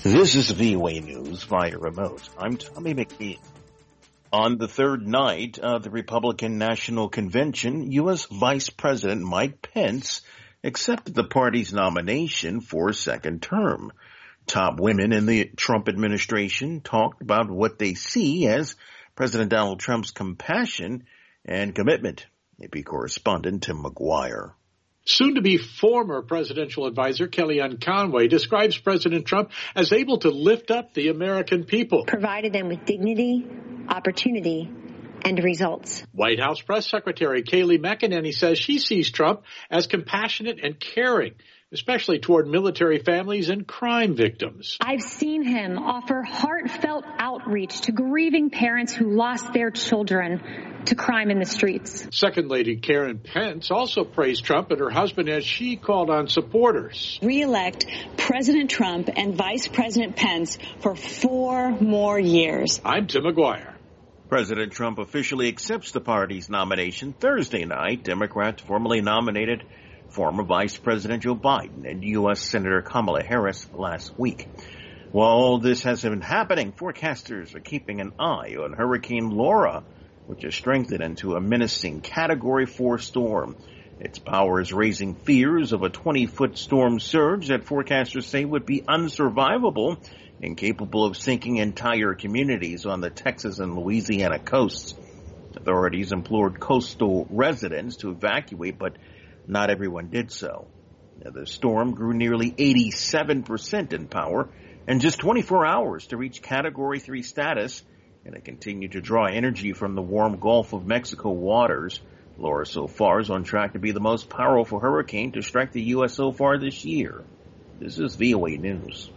This is VOA News via remote. I'm Tommy McNeil. On the third night of the Republican National Convention, U.S. Vice President Mike Pence accepted the party's nomination for a second term. Top women in the Trump administration talked about what they see as President Donald Trump's compassion and commitment. AP correspondent Tim McGuire. Soon-to-be former presidential advisor Kellyanne Conway describes President Trump as able to lift up the American people. Provided them with dignity, opportunity, and results. White House Press Secretary Kayleigh McEnany says she sees Trump as compassionate and caring, especially toward military families and crime victims. I've seen him offer heartfelt outreach to grieving parents who lost their children to crime in the streets. Second Lady Karen Pence also praised Trump and her husband as she called on supporters. Re-elect President Trump and Vice President Pence for 4 more years. I'm Tim McGuire. President Trump officially accepts the party's nomination Thursday night. Democrats formally nominated former Vice President Joe Biden and U.S. Senator Kamala Harris last week. While all this has been happening, forecasters are keeping an eye on Hurricane Laura, which has strengthened into a menacing Category 4 storm. Its power is raising fears of a 20-foot storm surge that forecasters say would be unsurvivable and capable of sinking entire communities on the Texas and Louisiana coasts. Authorities implored coastal residents to evacuate, but not everyone did so. The storm grew nearly 87% in power in just 24 hours to reach Category 3 status, and it continued to draw energy from the warm Gulf of Mexico waters. Laura so far is on track to be the most powerful hurricane to strike the U.S. so far this year. This is VOA News.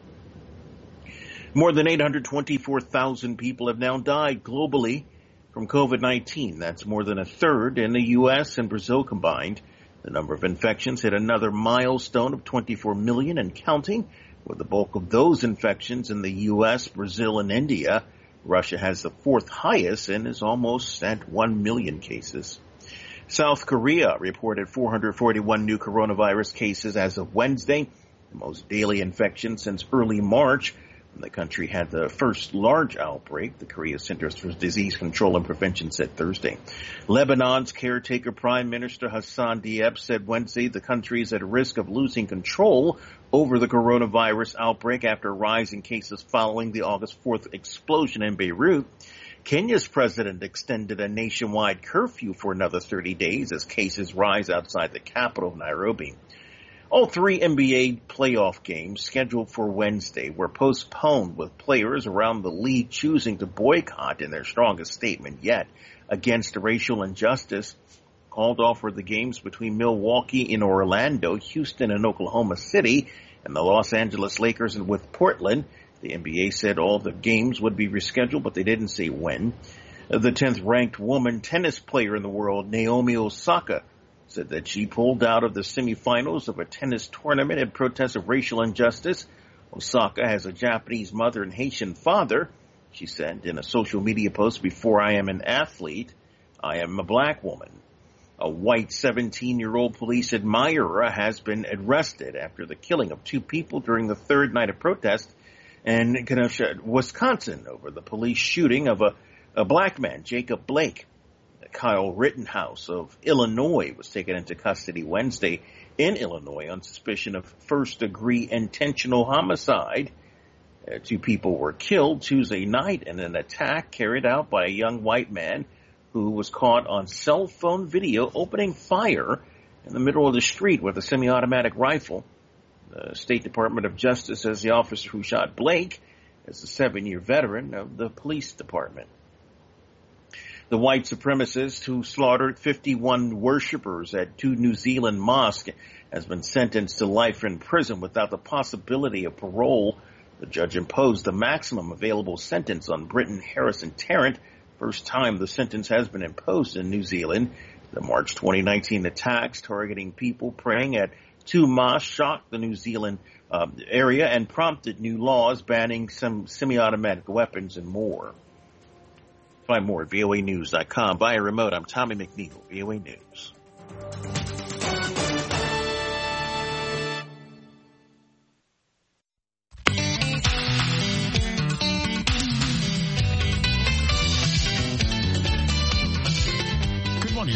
More than 824,000 people have now died globally from COVID-19. That's more than a third in the U.S. and Brazil combined. The number of infections hit another milestone of 24 million and counting, with the bulk of those infections in the U.S., Brazil, and India. Russia has the fourth highest and is almost at 1 million cases. South Korea reported 441 new coronavirus cases as of Wednesday, the most daily infection since early March. The country had the first large outbreak, the Korea Centers for Disease Control and Prevention said Thursday. Lebanon's caretaker Prime Minister Hassan Diab said Wednesday the country is at risk of losing control over the coronavirus outbreak after rising cases following the August 4th explosion in Beirut. Kenya's president extended a nationwide curfew for another 30 days as cases rise outside the capital of Nairobi. All 3 NBA playoff games scheduled for Wednesday were postponed, with players around the league choosing to boycott in their strongest statement yet against racial injustice. Called off were the games between Milwaukee and Orlando, Houston and Oklahoma City, and the Los Angeles Lakers and with Portland. The NBA said all the games would be rescheduled, but they didn't say when. The 10th-ranked woman tennis player in the world, Naomi Osaka, said that she pulled out of the semifinals of a tennis tournament in protest of racial injustice. Osaka has a Japanese mother and Haitian father. She said in a social media post, "Before I am an athlete, I am a black woman." A white 17-year-old police admirer has been arrested after the killing of 2 people during the third night of protest in Kenosha, Wisconsin, over the police shooting of a black man, Jacob Blake. Kyle Rittenhouse of Illinois was taken into custody Wednesday in Illinois on suspicion of first-degree intentional homicide. 2 people were killed Tuesday night in an attack carried out by a young white man who was caught on cell phone video opening fire in the middle of the street with a semi-automatic rifle. The State Department of Justice says the officer who shot Blake is a 7-year veteran of the police department. The white supremacist who slaughtered 51 worshippers at 2 New Zealand mosques has been sentenced to life in prison without the possibility of parole. The judge imposed the maximum available sentence on Britton Harrison Tarrant, first time the sentence has been imposed in New Zealand. The March 2019 attacks targeting people praying at 2 mosques shocked the New Zealand area and prompted new laws banning some semi-automatic weapons and more. Find more at voanews.com. Via remote, I'm Tommy McNeil, VOA News.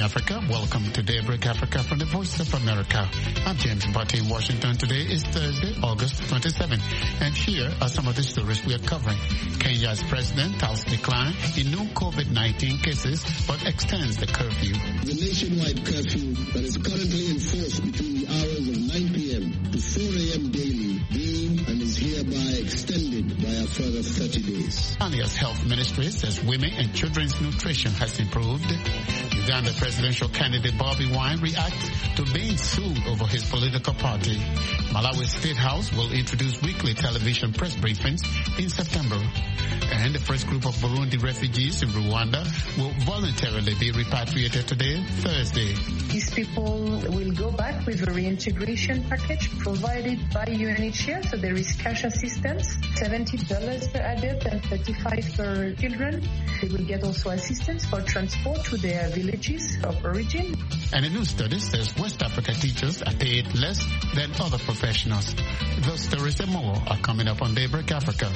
Africa. Welcome to Daybreak Africa from the Voice of America. I'm James Butty in Washington. Today is Thursday, August 27th. And here are some of the stories we are covering. Kenya's president tells decline in new COVID-19 cases but extends the curfew. The nationwide curfew that is currently enforced between the hours of 9 p.m. to 4 a.m. daily being and is hereby extended by a further 30 days. Tanzania's health ministry says women and children's nutrition has improved. Uganda presidential candidate Bobby Wine reacts to being sued over his political party. Malawi State House will introduce weekly television press briefings in September. And the first group of Burundi refugees in Rwanda will voluntarily be repatriated today, Thursday. These people will go back with a reintegration package provided by UNHCR, so there is cash assistance, $70 per adult and $35 per children. They will get also assistance for transport to their villages of origin. And a new study says West Africa teachers are paid less than other professionals. Those stories and more are coming up on Daybreak Africa.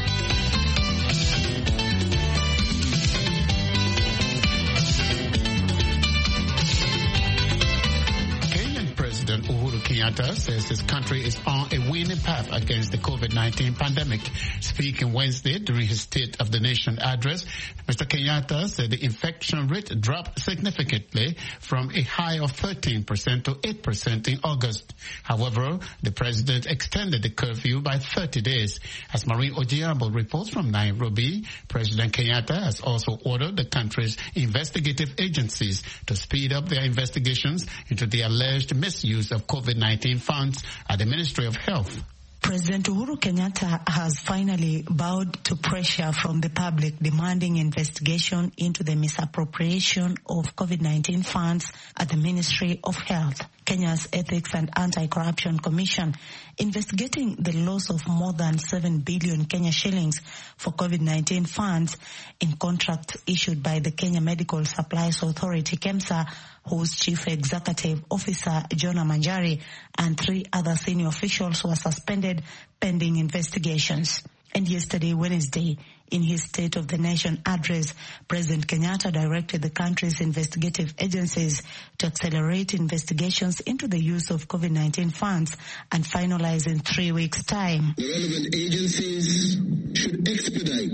President Uhuru Kenyatta says his country is on a winning path against the COVID-19 pandemic. Speaking Wednesday during his State of the Nation address, Mr. Kenyatta said the infection rate dropped significantly from a high of 13% to 8% in August. However, the president extended the curfew by 30 days. As Maureen Ojiambo reports from Nairobi, President Kenyatta has also ordered the country's investigative agencies to speed up their investigations into the alleged misuse of COVID-19 funds at the Ministry of Health. President Uhuru Kenyatta has finally bowed to pressure from the public demanding investigation into the misappropriation of COVID-19 funds at the Ministry of Health. Kenya's Ethics and Anti-Corruption Commission investigating the loss of more than 7 billion Kenya shillings for COVID-19 funds in contracts issued by the Kenya Medical Supplies Authority, KEMSA, whose chief executive officer, Jonah Manjari, and 3 other senior officials were suspended pending investigations. And yesterday, Wednesday, in his State of the Nation address, President Kenyatta directed the country's investigative agencies to accelerate investigations into the use of COVID-19 funds and finalize in 3 weeks' time. The relevant agencies should expedite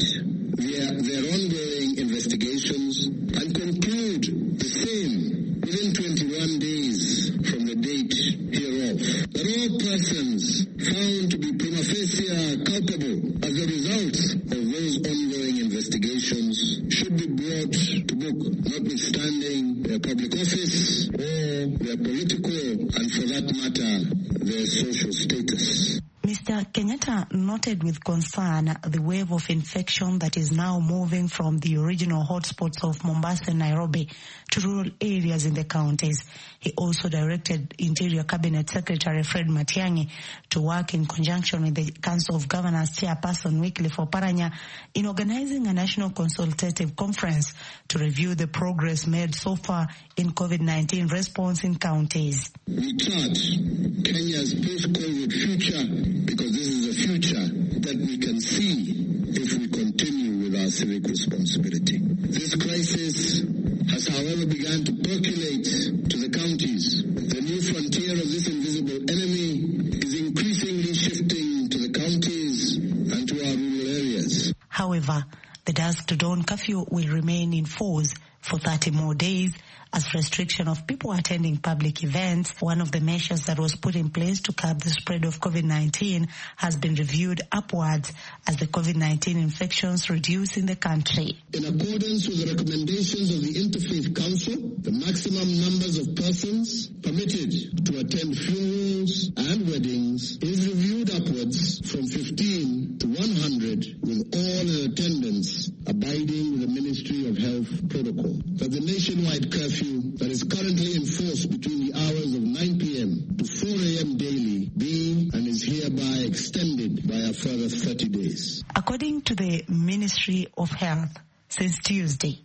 their ongoing investigations and conclude the same within 21 days from the date hereof. That all persons found to be prima facie culpable as a result of those ongoing investigations should be brought to book, notwithstanding their public office or their political and, for that matter, their social status. Mr. Kenyatta noted with concern the wave of infection that is now moving from the original hotspots of Mombasa and Nairobi to rural areas in the counties. He also directed Interior Cabinet Secretary Fred Matiang'i to work in conjunction with the Council of Governors Chairperson Wycliffe Oparanya in organizing a national consultative conference to review the progress made so far in COVID-19 response in counties. We chart Kenya's post-COVID future because this is a future that we can see if we continue with our civic responsibility. This crisis has, however, begun to percolate to the counties. The new frontier of this invisible enemy is increasingly shifting to the counties and to our rural areas. However, the dusk to dawn curfew will remain in force for 30 more days as restriction of people attending public events, one of the measures that was put in place to curb the spread of COVID-19, has been reviewed upwards as the COVID-19 infections reduce in the country. In accordance with the recommendations of the Interfaith Council, the maximum numbers of persons permitted to attend funerals and weddings is reviewed upwards from 15 to 100, with all in attendance abiding with the Ministry of Health protocol. That the nationwide curfew that is currently enforced between the hours of 9 p.m. to 4 a.m. daily be and is hereby extended by a further 30 days. According to the Ministry of Health, since Tuesday,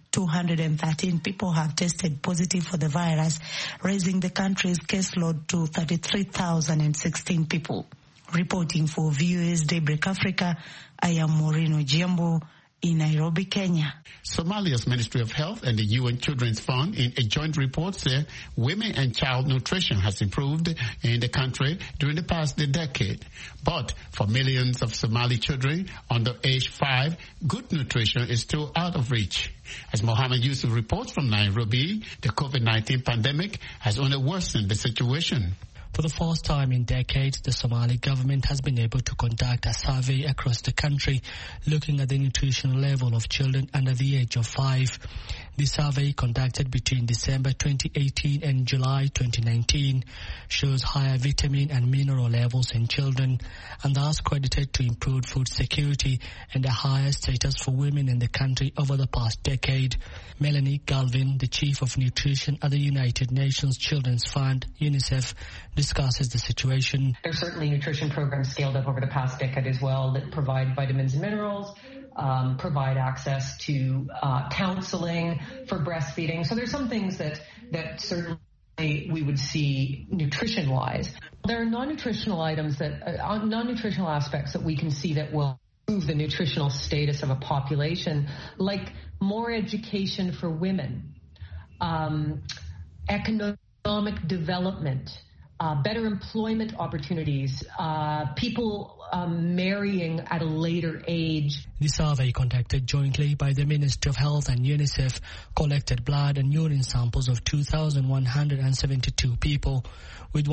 213 people have tested positive for the virus, raising the country's caseload to 33,016 people. Reporting for VOA's Daybreak Africa, I am Maureen Ojiambo in Nairobi, Kenya. Somalia's Ministry of Health and the UN Children's Fund in a joint report say women and child nutrition has improved in the country during the past decade. But for millions of Somali children under age 5, good nutrition is still out of reach. As Mohammed Yusuf reports from Nairobi, the COVID-19 pandemic has only worsened the situation. For the first time in decades, the Somali government has been able to conduct a survey across the country looking at the nutritional level of children under the age of 5. The survey, conducted between December 2018 and July 2019, shows higher vitamin and mineral levels in children and thus credited to improved food security and a higher status for women in the country over the past decade. Melanie Galvin, the Chief of Nutrition at the United Nations Children's Fund, UNICEF, discusses the situation. There's certainly nutrition programs scaled up over the past decade as well that provide vitamins and minerals, provide access to counseling for breastfeeding. So there's some things that certainly we would see nutrition-wise. There are non-nutritional items non-nutritional aspects that we can see that will improve the nutritional status of a population, like more education for women, economic development, better employment opportunities, people marrying at a later age. The survey, conducted jointly by the Ministry of Health and UNICEF, collected blood and urine samples of 2,172 people, with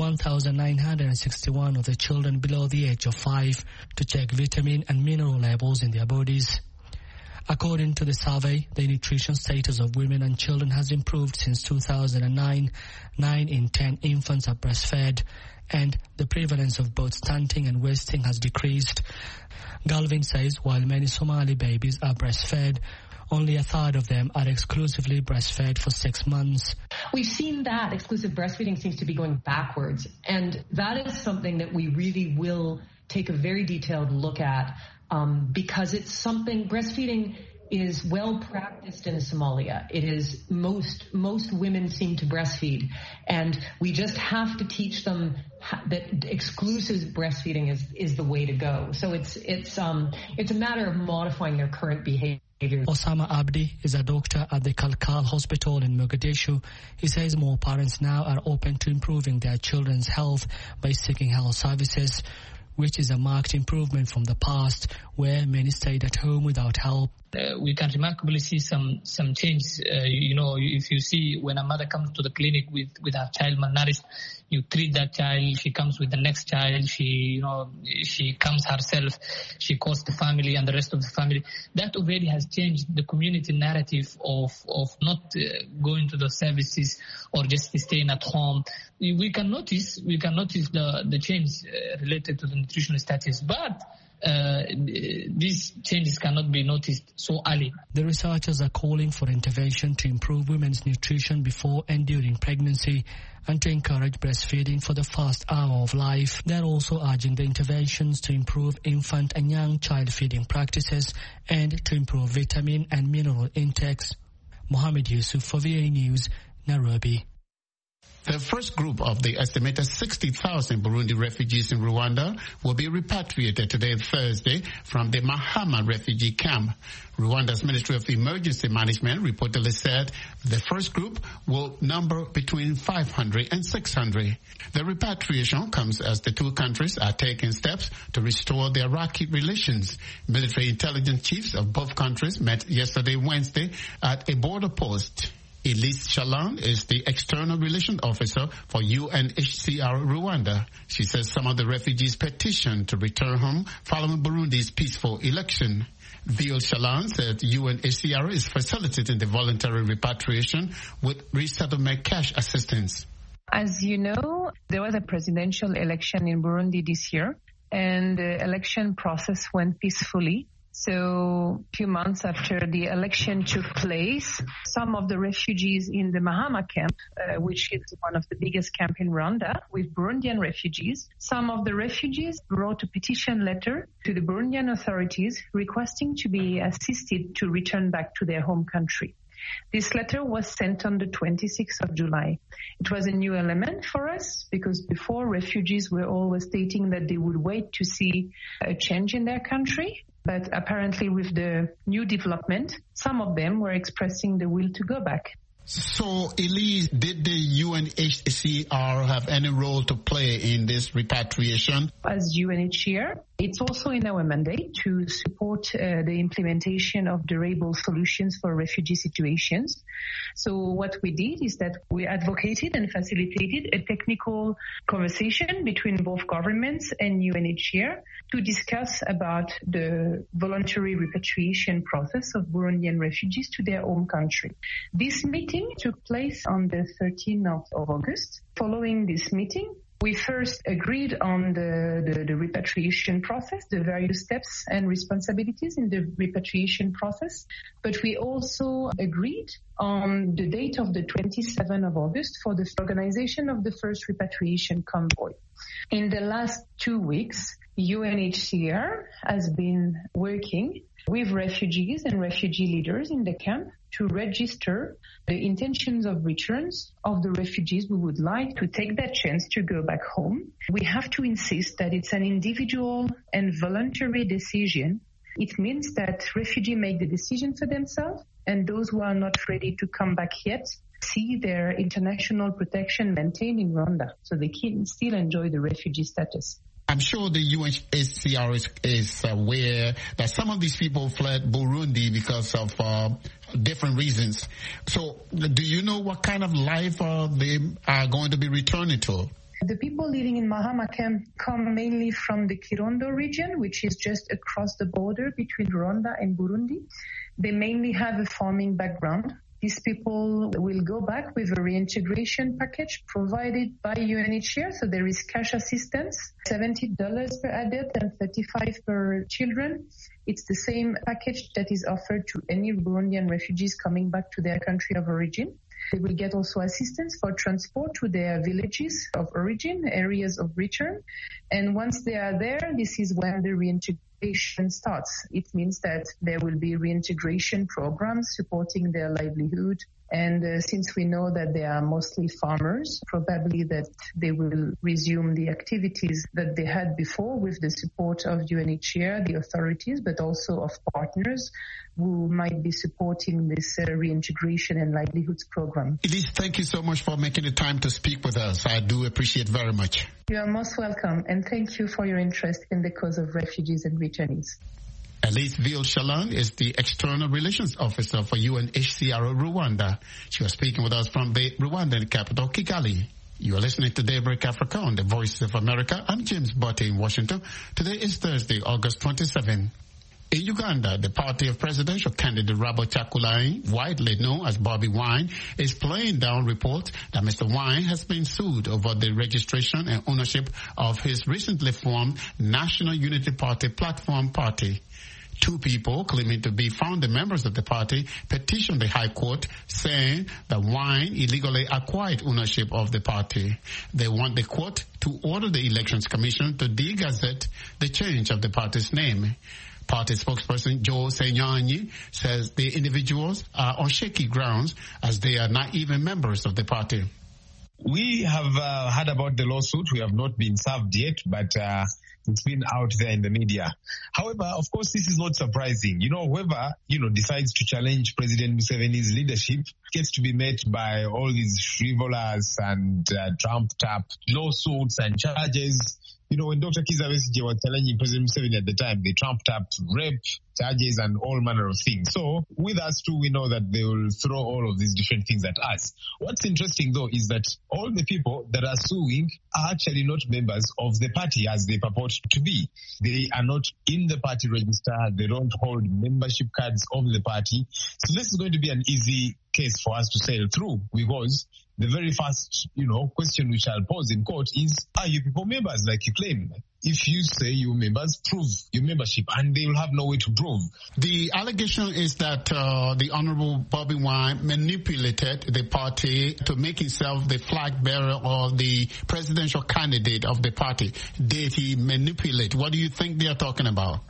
1,961 of the children below the age of 5, to check vitamin and mineral levels in their bodies. According to the survey, the nutrition status of women and children has improved since 2009. 9 in 10 infants are breastfed, and the prevalence of both stunting and wasting has decreased. Galvin says while many Somali babies are breastfed, only a third of them are exclusively breastfed for 6 months. We've seen that exclusive breastfeeding seems to be going backwards, and that is something that we really will take a very detailed look at, because it's something, breastfeeding is well practiced in Somalia. It is, most women seem to breastfeed, and we just have to teach them that exclusive breastfeeding is the way to go. So it's a matter of modifying their current behavior. Osama Abdi is a doctor at the Kalkal Hospital in Mogadishu. He says more parents now are open to improving their children's health by seeking health services, which is a marked improvement from the past, where many stayed at home without help. We can remarkably see some change. If you see when a mother comes to the clinic with her child malnourished, you treat that child, she comes with the next child, she comes herself, she calls the family and the rest of the family. That already has changed the community narrative of not going to the services or just staying at home. We can notice the change related to the nutritional status, but these changes cannot be noticed so early. The researchers are calling for intervention to improve women's nutrition before and during pregnancy and to encourage breastfeeding for the first hour of life. They're also urging the interventions to improve infant and young child feeding practices and to improve vitamin and mineral intakes. Mohammed Yusuf for VOA News, Nairobi. The first group of the estimated 60,000 Burundi refugees in Rwanda will be repatriated today, Thursday, from the Mahama refugee camp. Rwanda's Ministry of Emergency Management reportedly said the first group will number between 500 and 600. The repatriation comes as the two countries are taking steps to restore their rocky relations. Military intelligence chiefs of both countries met yesterday, Wednesday, at a border post. Elise Shalan is the External Relations Officer for UNHCR Rwanda. She says some of the refugees petitioned to return home following Burundi's peaceful election. Viol Shalan said UNHCR is facilitating the voluntary repatriation with resettlement cash assistance. As you know, there was a presidential election in Burundi this year, and the election process went peacefully. So a few months after the election took place, some of the refugees in the Mahama camp, which is one of the biggest camps in Rwanda, with Burundian refugees, some of the refugees wrote a petition letter to the Burundian authorities requesting to be assisted to return back to their home country. This letter was sent on the 26th of July. It was a new element for us because before refugees were always stating that they would wait to see a change in their country. But apparently with the new development, some of them were expressing the will to go back. So, Elise, did the UNHCR have any role to play in this repatriation? As UNHCR, it's also in our mandate to support the implementation of durable solutions for refugee situations. So what we did is that we advocated and facilitated a technical conversation between both governments and UNHCR to discuss about the voluntary repatriation process of Burundian refugees to their home country. This meeting took place on the 13th of August. Following this meeting, we first agreed on the repatriation process, the various steps and responsibilities in the repatriation process, but we also agreed on the date of the 27th of August for the organization of the first repatriation convoy. In the last 2 weeks, UNHCR has been working with refugees and refugee leaders in the camp to register the intentions of returns of the refugees who would like to take that chance to go back home. We have to insist that it's an individual and voluntary decision. It means that refugees make the decision for themselves, and those who are not ready to come back yet see their international protection maintained in Rwanda, so they can still enjoy the refugee status. I'm sure the UNHCR is aware that some of these people fled Burundi because of different reasons. So do you know what kind of life they are going to be returning to? The people living in Mahama camp come mainly from the Kirundo region, which is just across the border between Rwanda and Burundi. They mainly have a farming background. These people will go back with a reintegration package provided by UNHCR. So there is cash assistance, $70 per adult and $35 per children. It's the same package that is offered to any Burundian refugees coming back to their country of origin. They will get also assistance for transport to their villages of origin, areas of return. And once they are there, this is when the reintegration starts. It means that there will be reintegration programs supporting their livelihood. And since we know that they are mostly farmers, probably that they will resume the activities that they had before with the support of UNHCR, the authorities, but also of partners who might be supporting this reintegration and livelihoods program. Elise, thank you so much for making the time to speak with us. I do appreciate very much. You are most welcome, and thank you for your interest in the cause of refugees and returnees. Elise Ville-Chaland is the External Relations Officer for UNHCR Rwanda. She was speaking with us from the Rwandan capital, Kigali. You are listening to Daybreak Africa on the Voice of America. I'm James Botte in Washington. Today is Thursday, August 27. In Uganda, the party of presidential candidate Robert Kyagulanyi, widely known as Bobi Wine, is playing down reports that Mr. Wine has been sued over the registration and ownership of his recently formed National Unity Party Platform Party. Two people claiming to be founder members of the party petitioned the High Court saying that Wine illegally acquired ownership of the party. They want the court to order the Elections Commission to de-gazette the change of the party's name. Party spokesperson Joe Senyanyi says the individuals are on shaky grounds as they are not even members of the party. We have heard about the lawsuit. We have not been served yet, but it's been out there in the media. However, of course, this is not surprising. Whoever, decides to challenge President Museveni's leadership gets to be met by all these frivolous and trumped-up lawsuits and charges. When Dr. Kizza Besigye was challenging President Museveni at the time, they trumped up rape charges and all manner of things. So with us too, we know that they will throw all of these different things at us. What's interesting though is that all the people that are suing are actually not members of the party as they purport to be. They are not in the party register. They don't hold membership cards of the party. So this is going to be an easy case for us to sail through because the very first, question we shall pose in court is, are you people members like you claim? If you say you're members, prove your membership, and they will have no way to prove. The allegation is that the Honorable Bobi Wine manipulated the party to make himself the flag bearer or the presidential candidate of the party. Did he manipulate? What do you think they are talking about?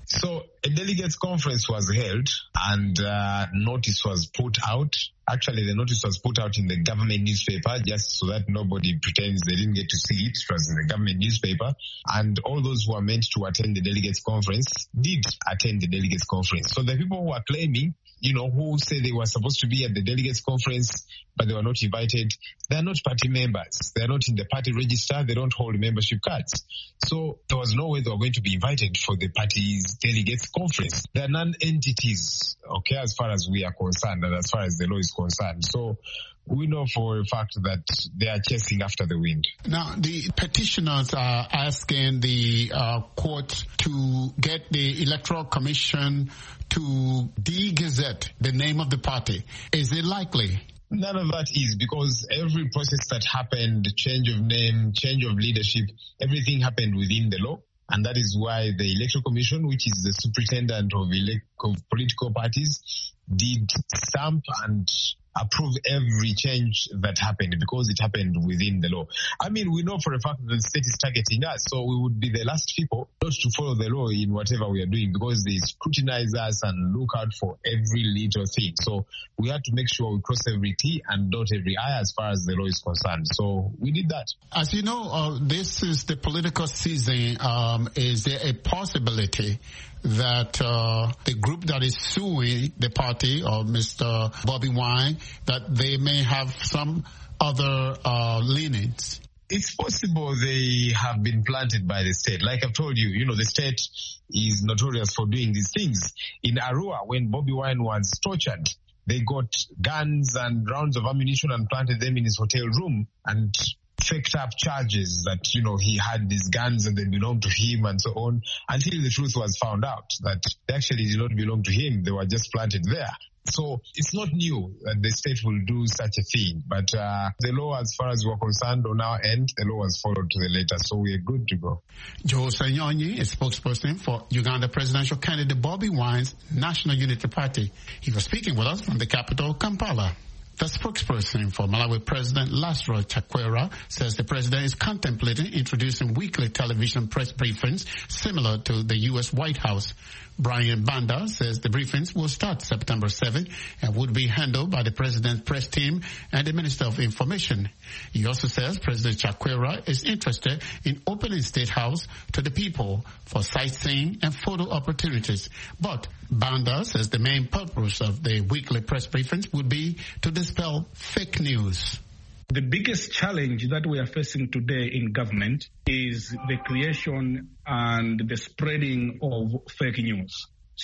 So a delegates conference was held and notice was put out. Actually, the notice was put out in the government newspaper just so that nobody pretends they didn't get to see it. It was in the government newspaper. And all those who are meant to attend the delegates conference did attend the delegates conference. So the people who are claiming, who say they were supposed to be at the delegates conference, but they were not invited, they're not party members. They're not in the party register. They don't hold membership cards. So there was no way they were going to be invited for the party's delegates conference. They're non-entities, okay, as far as we are concerned and as far as the law is concerned. So we know for a fact that they are chasing after the wind. Now, the petitioners are asking the court to get the Electoral Commission to de-gazette the name of the party. Is it likely? None of that is, because every process that happened, change of name, change of leadership, everything happened within the law. And that is why the Electoral Commission, which is the superintendent of political parties, did stamp and approve every change that happened because it happened within the law. I mean, we know for a fact that the state is targeting us, so we would be the last people not to follow the law in whatever we are doing because they scrutinize us and look out for every little thing. So we had to make sure we cross every T and dot every I as far as the law is concerned. So we did that. As you know, this is the political season. Is there a possibility that the group that is suing the party or Mr. Bobby Wine, that they may have some other leanings? It's possible they have been planted by the state. Like I've told you, the state is notorious for doing these things. In Arua, when Bobby Wine was tortured, they got guns and rounds of ammunition and planted them in his hotel room and faked up charges that, he had these guns and they belonged to him and so on, until the truth was found out that they actually did not belong to him. They were just planted there. So it's not new that the state will do such a thing. But the law, as far as we're concerned on our end, the law was followed to the letter. So we are good to go. Joe Sanyonyi, a spokesperson for Uganda presidential candidate Bobby Wine's National Unity Party. He was speaking with us from the capital, Kampala. The spokesperson for Malawi President Lazarus Chakwera says the president is contemplating introducing weekly television press briefings similar to the U.S. White House. Brian Banda says the briefings will start September 7th and would be handled by the president's press team and the Minister of Information. He also says President Chakwera is interested in opening State House to the people for sightseeing and photo opportunities. But Banda says the main purpose of the weekly press briefings would be to dispel fake news. The biggest challenge that we are facing today in government is the creation and the spreading of fake news.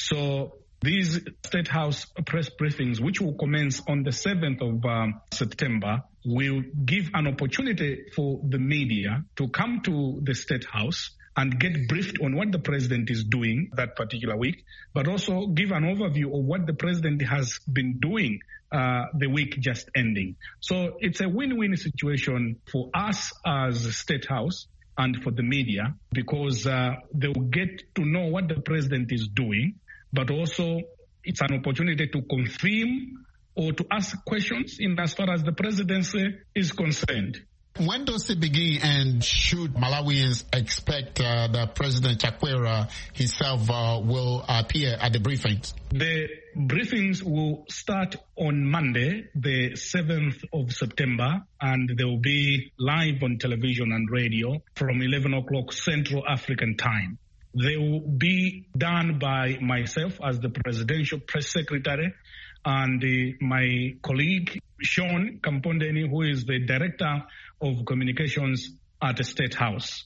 So these State House press briefings, which will commence on the 7th of September, will give an opportunity for the media to come to the State House and get briefed on what the president is doing that particular week, but also give an overview of what the president has been doing the week just ending. So it's a win-win situation for us as State House and for the media, because they will get to know what the president is doing, but also it's an opportunity to confirm or to ask questions in as far as the presidency is concerned. When does it begin, and should Malawians expect that President Chakwera himself will appear at the briefings? The briefings will start on Monday, the 7th of September, and they will be live on television and radio from 11 o'clock Central African time. They will be done by myself as the Presidential Press Secretary and my colleague, Sean Kampondeni, who is the Director of Communications at the State House.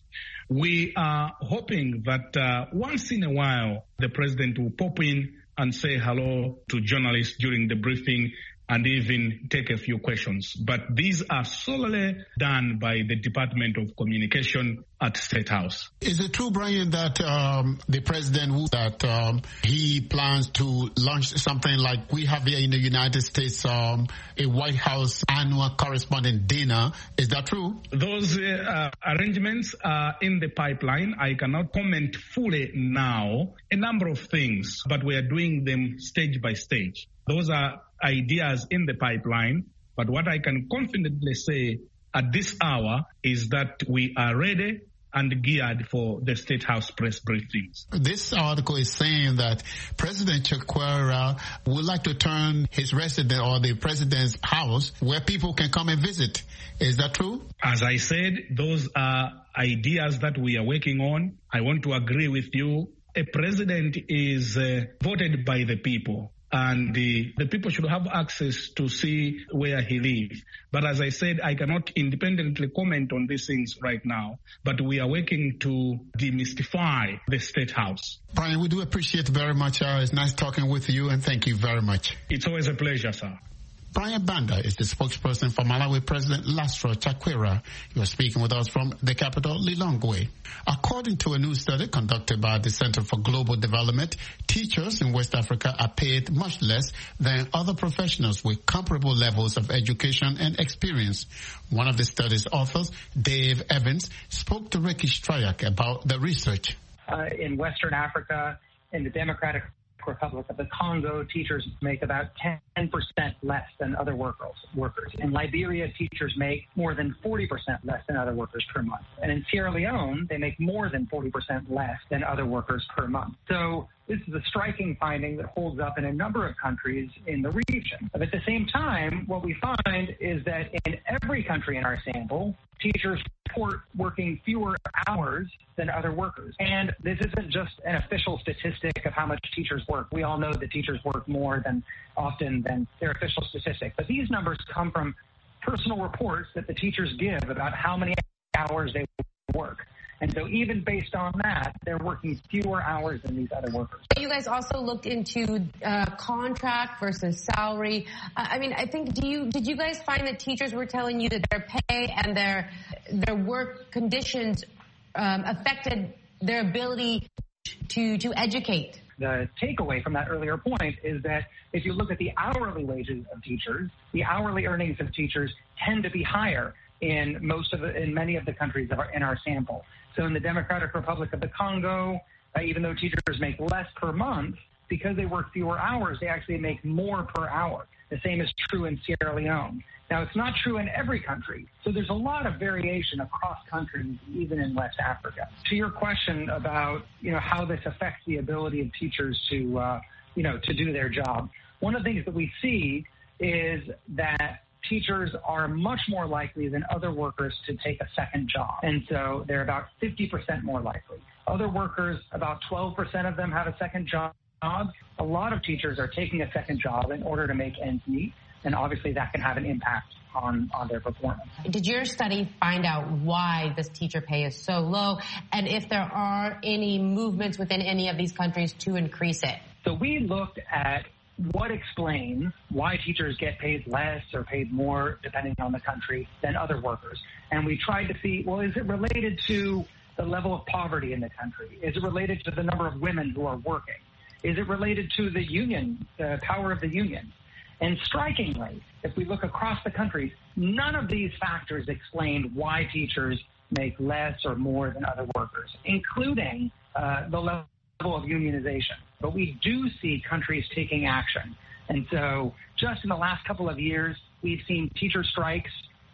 We are hoping that once in a while, the President will pop in and say hello to journalists during the briefing and even take a few questions. But these are solely done by the Department of Communication at State House. Is it true, Brian, that the president, that he plans to launch something like we have here in the United States, a White House annual correspondent dinner? Is that true? Those arrangements are in the pipeline. I cannot comment fully now. A number of things, but we are doing them stage by stage. Those are ideas in the pipeline, but what I can confidently say at this hour is that we are ready and geared for the State House press briefings. This article is saying that President Chakwera would like to turn his residence or the president's house where people can come and visit. Is that true? As I said, those are ideas that we are working on. I want to agree with you. A president is voted by the people, and the people should have access to see where he lives. But as I said, I cannot independently comment on these things right now, but we are working to demystify the State House. Brian, we do appreciate very much. It's nice talking with you, and thank you very much. It's always a pleasure, sir. Brian Banda is the spokesperson for Malawi President Lasro Chakwera. You are speaking with us from the capital, Lilongwe. According to a new study conducted by the Center for Global Development, teachers in West Africa are paid much less than other professionals with comparable levels of education and experience. One of the study's authors, Dave Evans, spoke to Ricky Strayak about the research. In Western Africa, in the Democratic Republic of the Congo, teachers make about 10% less than other workers. In Liberia, teachers make more than 40% less than other workers per month. And in Sierra Leone, they make more than 40% less than other workers per month. So this is a striking finding that holds up in a number of countries in the region. But at the same time, what we find is that in every country in our sample, teachers report working fewer hours than other workers. And this isn't just an official statistic of how much teachers work. We all know that teachers work more than often than their official statistic. But these numbers come from personal reports that the teachers give about how many hours they work. And so even based on that, they're working fewer hours than these other workers. You guys also looked into contract versus salary. I think, did you guys find that teachers were telling you that their pay and their work conditions affected their ability to educate? The takeaway from that earlier point is that if you look at the hourly wages of teachers, the hourly earnings of teachers tend to be higher in many of the countries in our sample. So in the Democratic Republic of the Congo, even though teachers make less per month, because they work fewer hours, they actually make more per hour. The same is true in Sierra Leone. Now, it's not true in every country. So there's a lot of variation across countries, even in West Africa. To your question about, how this affects the ability of teachers to do their job, one of the things that we see is that teachers are much more likely than other workers to take a second job. And so they're about 50% more likely. Other workers, about 12% of them have a second job. A lot of teachers are taking a second job in order to make ends meet. And obviously that can have an impact on their performance. Did your study find out why this teacher pay is so low? And if there are any movements within any of these countries to increase it? So we looked at what explains why teachers get paid less or paid more, depending on the country, than other workers. And we tried to see, is it related to the level of poverty in the country? Is it related to the number of women who are working? Is it related to the union, the power of the union? And strikingly, if we look across the countries, none of these factors explained why teachers make less or more than other workers, including the level of unionization. But we do see countries taking action. And so just in the last couple of years, we've seen teacher strikes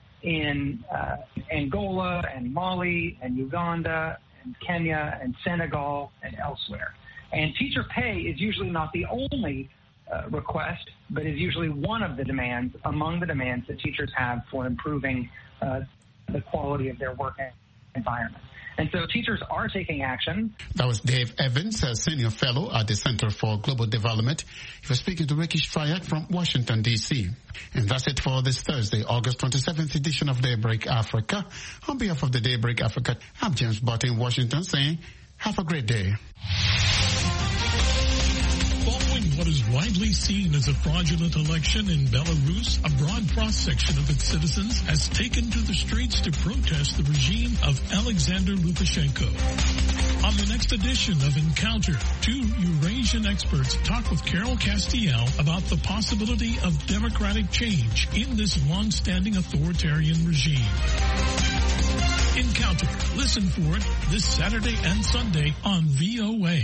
in Angola and Mali and Uganda and Kenya and Senegal and elsewhere. And teacher pay is usually not the only request, but is usually one of the demands among the demands that teachers have for improving the quality of their work environment. And so teachers are taking action. That was Dave Evans, a senior fellow at the Center for Global Development. He was speaking to Ricky Strayak from Washington, D.C. And that's it for this Thursday, August 27th edition of Daybreak Africa. On behalf of the Daybreak Africa, I'm James Butt in Washington saying, have a great day. Following what is widely seen as a fraudulent election in Belarus, a broad cross-section of its citizens has taken to the streets to protest the regime of Alexander Lukashenko. On the next edition of Encounter, two Eurasian experts talk with Carol Castiel about the possibility of democratic change in this long-standing authoritarian regime. Encounter. Listen for it this Saturday and Sunday on VOA.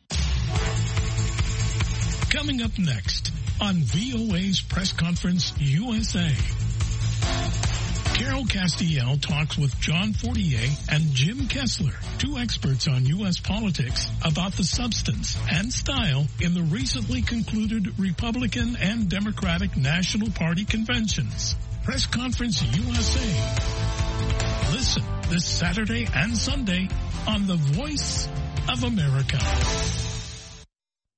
Coming up next on VOA's Press Conference USA. Carol Castiel talks with John Fortier and Jim Kessler, two experts on U.S. politics, about the substance and style in the recently concluded Republican and Democratic National Party conventions. Press Conference USA. Listen this Saturday and Sunday on the Voice of America.